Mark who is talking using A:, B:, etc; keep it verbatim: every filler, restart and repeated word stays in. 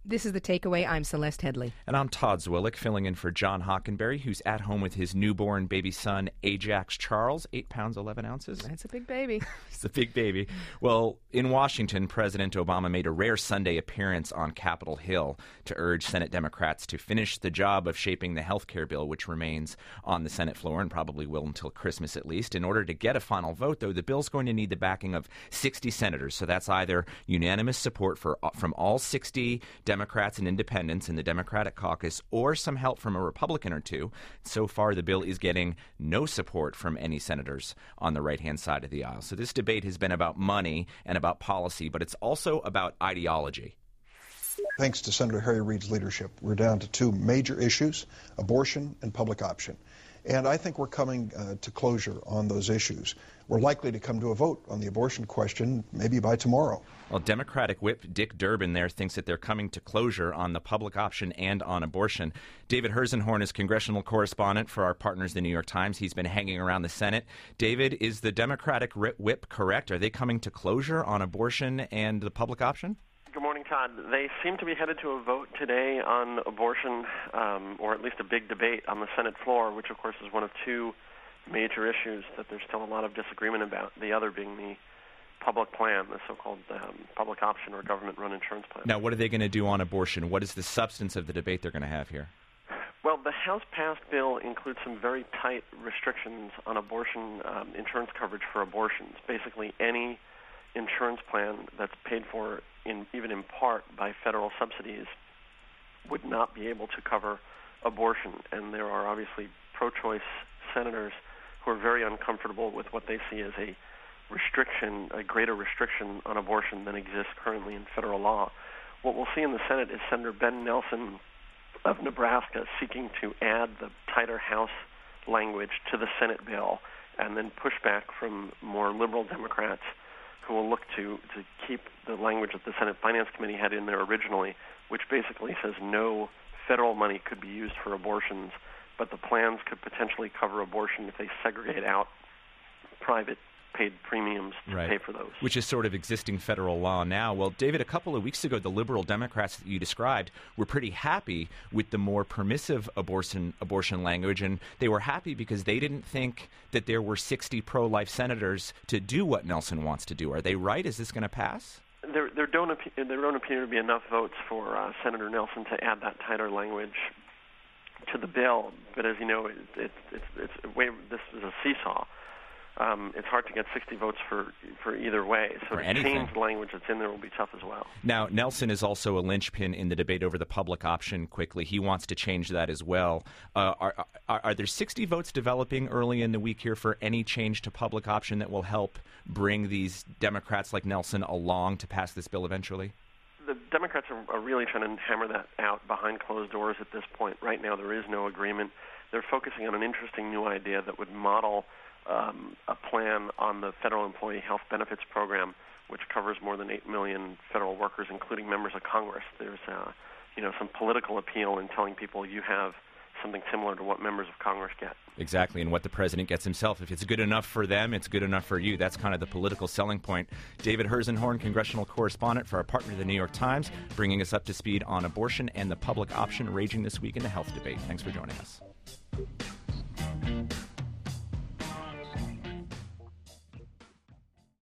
A: This is The Takeaway. I'm Celeste Headley.
B: And I'm Todd Zwillick, filling in for John Hockenberry, who's at home with his newborn baby son, Ajax Charles, eight pounds, eleven ounces.
A: That's a big baby.
B: It's a big baby. Well, in Washington, President Obama made a rare Sunday appearance on Capitol Hill to urge Senate Democrats to finish the job of shaping the health care bill, which remains on the Senate floor and probably will until Christmas at least. In order to get a final vote, though, the bill's going to need the backing of sixty senators. So that's either unanimous support for from all sixty Democrats and independents in the Democratic caucus or some help from a Republican or two. So far, the bill is getting no support from any senators on the right-hand side of the aisle. So this debate has been about money and about policy, but it's also about ideology.
C: Thanks to Senator Harry Reid's leadership, we're down to two major issues, abortion and public option. And I think we're coming uh, to closure on those issues. We're likely to come to a vote on the abortion question maybe by tomorrow.
B: Well, Democratic Whip Dick Durbin there thinks that they're coming to closure on the public option and on abortion. David Herzenhorn is congressional correspondent for our partners, the New York Times. He's been hanging around the Senate. David, is the Democratic Whip correct? Are they coming to closure on abortion and the public option?
D: Good morning, Todd. They seem to be headed to a vote today on abortion, um, or at least a big debate on the Senate floor, which, of course, is one of two major issues that there's still a lot of disagreement about, the other being the public plan, the so-called um, public option or government-run insurance plan.
B: Now, what are they going to do on abortion? What is the substance of the debate they're going to have here?
D: Well, the House-passed bill includes some very tight restrictions on abortion um, insurance coverage for abortions. Basically, any insurance plan that's paid for in, even in part by federal subsidies would not be able to cover abortion. And there are obviously pro-choice senators who are very uncomfortable with what they see as a restriction, a greater restriction on abortion than exists currently in federal law. What we'll see in the Senate is Senator Ben Nelson of Nebraska seeking to add the tighter House language to the Senate bill, and then pushback from more liberal Democrats who will look to, to keep the language that the Senate Finance Committee had in there originally, which basically says no federal money could be used for abortions, but the plans could potentially cover abortion if they segregate out private paid premiums to
B: right.
D: pay for those.
B: Which is sort of existing federal law now. Well, David, a couple of weeks ago, the liberal Democrats that you described were pretty happy with the more permissive abortion abortion language, and they were happy because they didn't think that there were sixty pro-life senators to do what Nelson wants to do. Are they right? Is this going to pass?
D: There, there, don't appear, there don't appear to be enough votes for uh, Senator Nelson to add that tighter language to the bill. But as you know, it, it, it's, it's way, this is a seesaw. Um, it's hard to get sixty votes for, for either way. So
B: for
D: to
B: anything.
D: change the language that's in there will be tough as well.
B: Now, Nelson is also a linchpin in the debate over the public option quickly. He wants to change that as well. Uh, are, are, are there sixty votes developing early in the week here for any change to public option that will help bring these Democrats like Nelson along to pass this bill eventually?
D: The Democrats are, are really trying to hammer that out behind closed doors at this point. Right now, there is no agreement. They're focusing on an interesting new idea that would model Um, a plan on the Federal Employee Health Benefits Program, which covers more than eight million federal workers, including members of Congress. There's, uh, you know, some political appeal in telling people you have something similar to what members of Congress get.
B: Exactly, and what the president gets himself. If it's good enough for them, it's good enough for you. That's kind of the political selling point. David Herzenhorn, congressional correspondent for our partner, the New York Times, bringing us up to speed on abortion and the public option raging this week in the health debate. Thanks for joining us.